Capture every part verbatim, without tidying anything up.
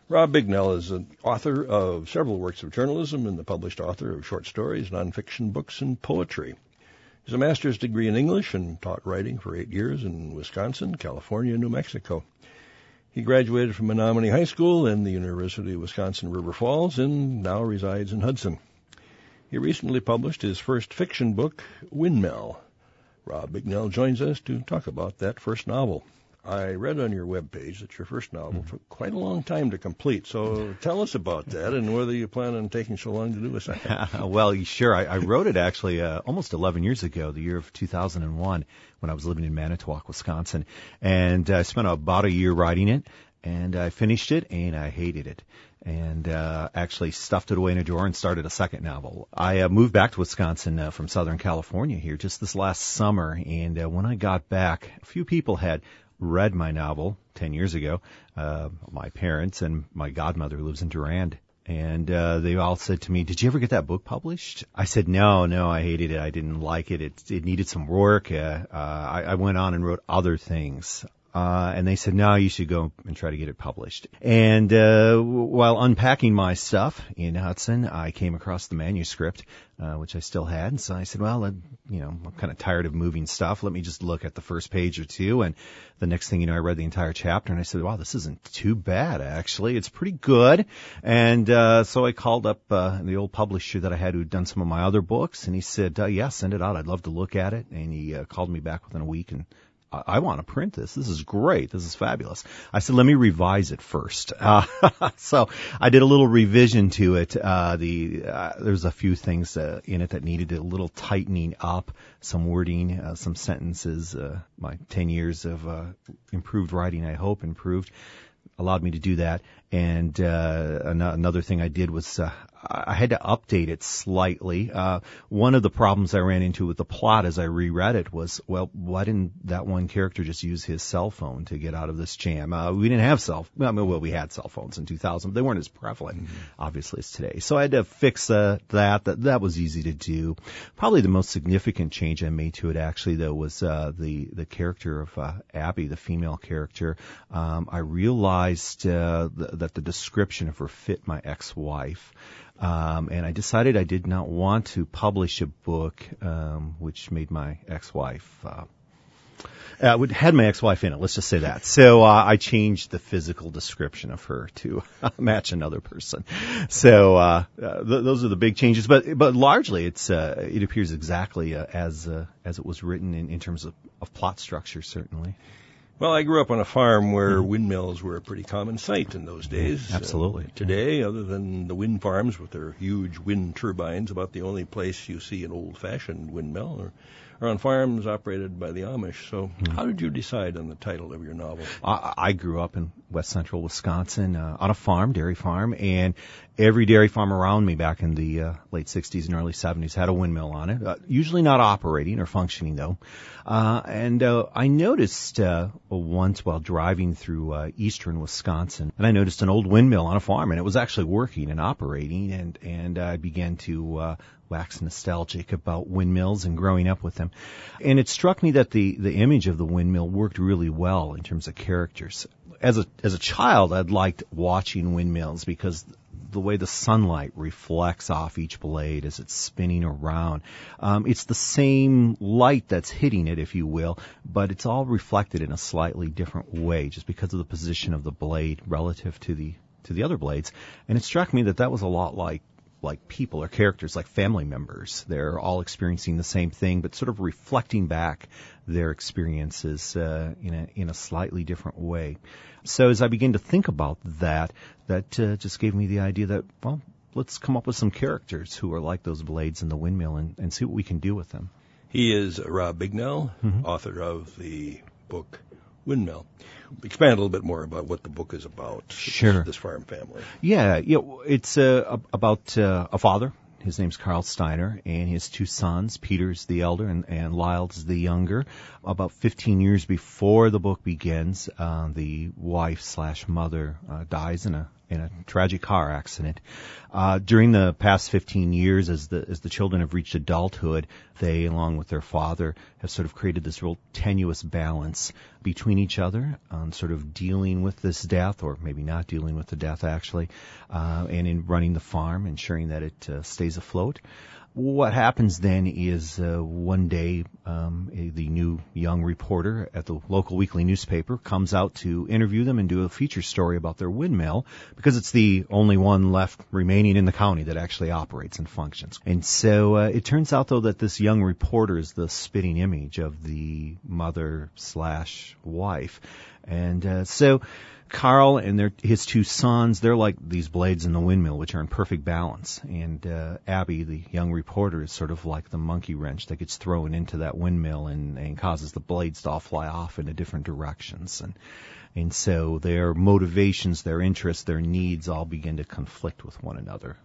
Rob Bignell is an author of several works of journalism and the published author of short stories, nonfiction books, and poetry. He has a master's degree in English and taught writing for eight years in Wisconsin, California, and New Mexico. He graduated from Menominee High School and the University of Wisconsin-River Falls and now resides in Hudson. He recently published his first fiction book, Windmill. Rob Bignell joins us to talk about that first novel. I read on your webpage that your first novel mm-hmm. took quite a long time to complete, so tell us about that and whether you plan on taking so long to do a second. Well, sure. I, I wrote it actually uh, almost eleven years ago, the year of two thousand one, when I was living in Manitowoc, Wisconsin. And I spent about a year writing it, and I finished it, and I hated it. And uh, actually stuffed it away in a drawer and started a second novel. I uh, moved back to Wisconsin uh, from Southern California here just this last summer, and uh, when I got back, a few people had read my novel ten years ago, uh, my parents and my godmother who lives in Durand. And uh, they all said to me, did you ever get that book published? I said, no, no, I hated it. I didn't like it. It, it needed some work. Uh, uh, I, I went on and wrote other things. Uh, and they said, no, you should go and try to get it published. And uh, while unpacking my stuff in Hudson, I came across the manuscript, uh, which I still had. And so I said, well, uh, you know, I'm kind of tired of moving stuff. Let me just look at the first page or two. And the next thing you know, I read the entire chapter, and I said, wow, this isn't too bad, actually. It's pretty good. And uh, so I called up uh, the old publisher that I had who'd done some of my other books, and he said, uh, yeah, send it out. I'd love to look at it. And he uh, called me back within a week and I want to print this. This is great. This is fabulous. I said, let me revise it first. Uh, so I did a little revision to it. Uh, the uh, there's a few things uh, in it that needed a little tightening up, some wording, uh, some sentences. Uh, my ten years of uh, improved writing, I hope, improved, allowed me to do that. And uh, another thing I did was uh, I had to update it slightly. Uh, one of the problems I ran into with the plot as I reread it was, well, why didn't that one character just use his cell phone to get out of this jam? Uh, we didn't have cell, I mean, well, we had cell phones in two thousand, but they weren't as prevalent, mm-hmm. obviously, as today. So I had to fix uh, that. that. That was easy to do. Probably the most significant change I made to it, actually, though, was uh, the the character of uh, Abby, the female character. Um, I realized uh, th- that the description of her fit my ex-wife. Um, and I decided I did not want to publish a book um, which made my ex-wife, uh, uh, would had my ex-wife in it. Let's just say that. So uh, I changed the physical description of her to match another person. So uh, uh, th- those are the big changes. But but largely, it's uh, it appears exactly uh, as uh, as it was written in, in terms of, of plot structure, certainly. Well, I grew up on a farm where mm-hmm. windmills were a pretty common sight in those days. Absolutely. Uh, today, other than the wind farms with their huge wind turbines, about the only place you see an old-fashioned windmill are, are on farms operated by the Amish. So mm-hmm. how did you decide on the title of your novel? I, I grew up in west central Wisconsin uh, on a farm, dairy farm, and every dairy farm around me back in the uh, late sixties and early seventies had a windmill on it, uh, usually not operating or functioning, though. Uh, and uh, I noticed uh, once while driving through uh, eastern Wisconsin, and I noticed an old windmill on a farm, and it was actually working and operating, and, and I began to uh, wax nostalgic about windmills and growing up with them. And it struck me that the, the image of the windmill worked really well in terms of characters. As a as a child, I'd liked watching windmills because the way the sunlight reflects off each blade as it's spinning around. Um, it's the same light that's hitting it, if you will, but it's all reflected in a slightly different way just because of the position of the blade relative to the to the other blades. And it struck me that that was a lot like like people or characters, like family members. They're all experiencing the same thing, but sort of reflecting back their experiences uh, in a in a slightly different way. So as I began to think about that, that uh, just gave me the idea that, well, let's come up with some characters who are like those blades in the windmill and, and see what we can do with them. He is Rob Bignell, mm-hmm. author of the book Windmill. Expand a little bit more about what the book is about. Sure. This, this farm family. Yeah, yeah. It's uh, about uh, a father. His name's Carl Steiner, and his two sons, Peter's the elder and, and Lyle's the younger. About fifteen years before the book begins, uh, the wife slash mother uh, dies in a, in a tragic car accident. Uh, during the past fifteen years, as the as the children have reached adulthood, they, along with their father, have sort of created this real tenuous balance between each other on sort of dealing with this death, or maybe not dealing with the death actually, uh, and in running the farm, ensuring that it uh, stays afloat. What happens then is uh, one day um, a, the new young reporter at the local weekly newspaper comes out to interview them and do a feature story about their windmill, because it's the only one left remaining in the county that actually operates and functions. And so uh, it turns out, though, that this young reporter is the spitting image of the mother slash wife. And uh, so Carl and their, his two sons, they're like these blades in the windmill, which are in perfect balance. And uh, Abby, the young reporter, is sort of like the monkey wrench that gets thrown into that windmill and, and causes the blades to all fly off into different directions. And and so their motivations, their interests, their needs all begin to conflict with one another.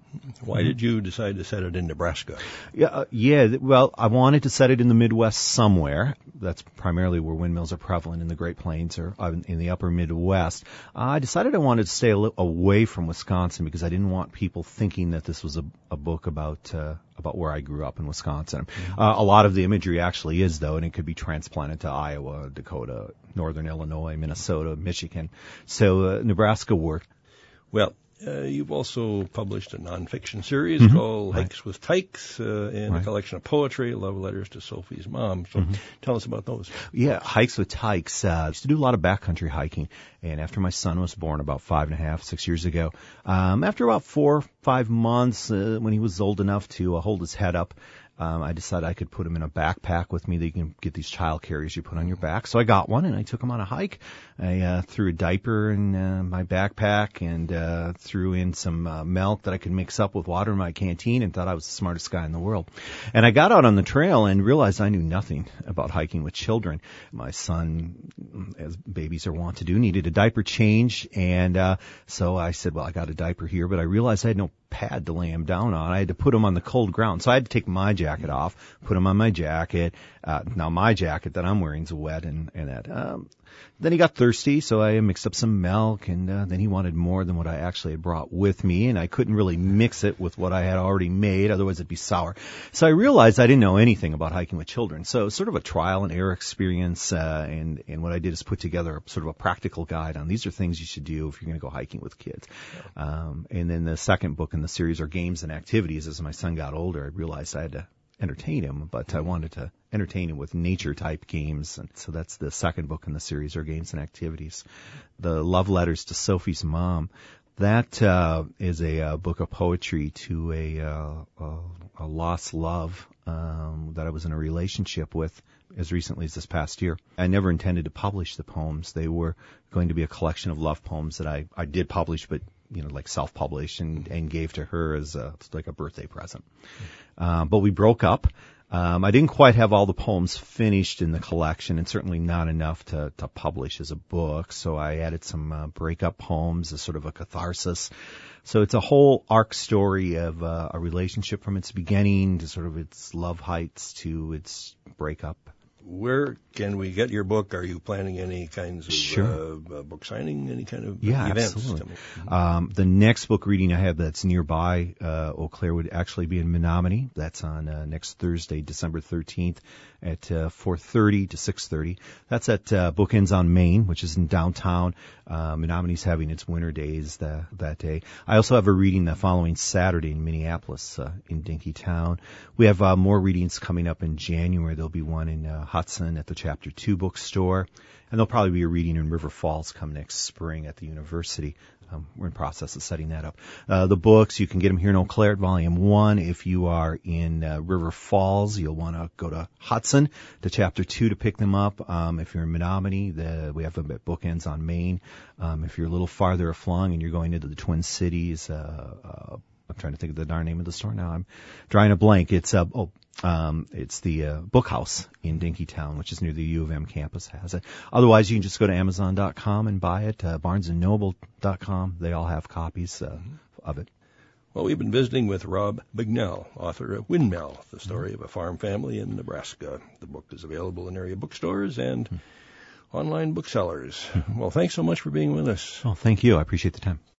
Why did you decide to set it in Nebraska? Yeah, uh, yeah. Well, I wanted to set it in the Midwest somewhere. That's primarily where windmills are prevalent, in the Great Plains or uh, in the upper Midwest. Uh, I decided I wanted to stay a little away from Wisconsin because I didn't want people thinking that this was a, a book about uh, about where I grew up in Wisconsin. Mm-hmm. Uh, a lot of the imagery actually is, though, and it could be transplanted to Iowa, Dakota, Northern Illinois, Minnesota, Michigan. So uh, Nebraska worked. Well, Uh, you've also published a nonfiction series mm-hmm. called right. Hikes with Tykes, uh, and right. a collection of poetry, love letters to Sophie's mom. So mm-hmm. tell us about those. Yeah, Hikes with Tykes. Uh, I used to do a lot of backcountry hiking, and after my son was born about five and a half, six years ago, um, after about four, five months, uh, when he was old enough to uh, hold his head up, Um, I decided I could put him in a backpack with me that you can get these child carriers you put on your back. So I got one and I took him on a hike. I uh, threw a diaper in uh, my backpack and uh, threw in some uh, milk that I could mix up with water in my canteen and thought I was the smartest guy in the world. And I got out on the trail and realized I knew nothing about hiking with children. My son, as babies are wont to do, needed a diaper change. And uh, so I said, well, I got a diaper here, but I realized I had no pad to lay him down on. I had to put him on the cold ground. So I had to take my jacket off, put him on my jacket. Uh, now my jacket that I'm wearing is wet and, and that. Um, then he got thirsty, so I mixed up some milk, and uh, then he wanted more than what I actually had brought with me, and I couldn't really mix it with what I had already made, otherwise it'd be sour. So I realized I didn't know anything about hiking with children. So sort of a trial and error experience, uh, and, and what I did is put together a, sort of a practical guide on these are things you should do if you're going to go hiking with kids. Yeah. Um, and then the second book in the series are games and activities. As my son got older, I realized I had to entertain him, but I wanted to entertain him with nature-type games. And so that's the second book in the series, are games and activities. The love letters to Sophie's mom. That uh, is a uh, book of poetry to a, uh, a, a lost love um, that I was in a relationship with as recently as this past year. I never intended to publish the poems. They were going to be a collection of love poems that I, I did publish, but you know, like self-published and, and gave to her as a, like a birthday present. Uh, but we broke up. Um, I didn't quite have all the poems finished in the collection, and certainly not enough to, to publish as a book. So I added some uh, breakup poems as sort of a catharsis. So it's a whole arc story of uh, a relationship from its beginning to sort of its love heights to its breakup. Where can we get your book? Are you planning any kinds of sure. uh, book signing, any kind of yeah, events? Absolutely. Um, the next book reading I have that's nearby, uh, Eau Claire, would actually be in Menominee. That's on uh, next Thursday, December thirteenth at uh, four thirty to six thirty. That's at uh, Bookends on Main, which is in downtown. Uh, Menominee's having its winter days the, that day. I also have a reading the following Saturday in Minneapolis, uh, in Dinkytown. We have uh, more readings coming up in January. There'll be one in uh, Hudson at the Chapter two bookstore, and there'll probably be a reading in River Falls come next spring at the university. Um, we're in process of setting that up. Uh, the books, you can get them here in Eau Claire at Volume one. If you are in uh, River Falls, you'll want to go to Hudson to Chapter two to pick them up. Um, if you're in Menominee, the, we have them at Bookends on Main. Um, if you're a little farther aflong and you're going into the Twin Cities, uh, uh, I'm trying to think of the darn name of the store now. I'm drawing a blank. It's uh, oh, um, it's the uh, Book House in Dinkytown, which is near the U of M campus, has it. Otherwise, you can just go to Amazon dot com and buy it. Uh, Barnes and Noble dot com, they all have copies uh, of it. Well, we've been visiting with Rob Bignell, author of Windmill, the story of a farm family in Nebraska. The book is available in area bookstores and mm-hmm. online booksellers. Mm-hmm. Well, thanks so much for being with us. Oh, thank you. I appreciate the time.